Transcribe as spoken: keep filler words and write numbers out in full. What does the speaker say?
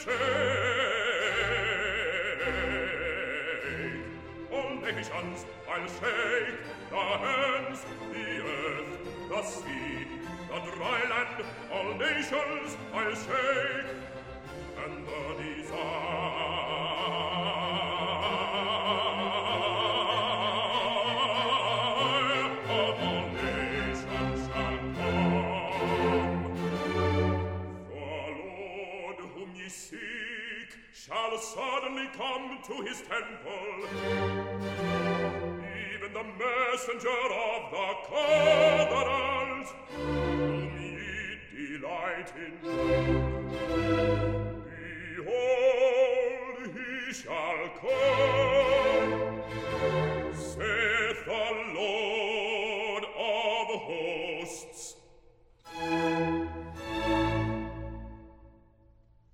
shake. All nations I'll shake, the heavens, the earth, the sea, the dry land, all nations I'll shake, and the desire of all nations shall come. The Lord whom ye seek shall suddenly come to his temple, even the messenger of the covenant, whom ye delight in. Behold, he shall come, saith the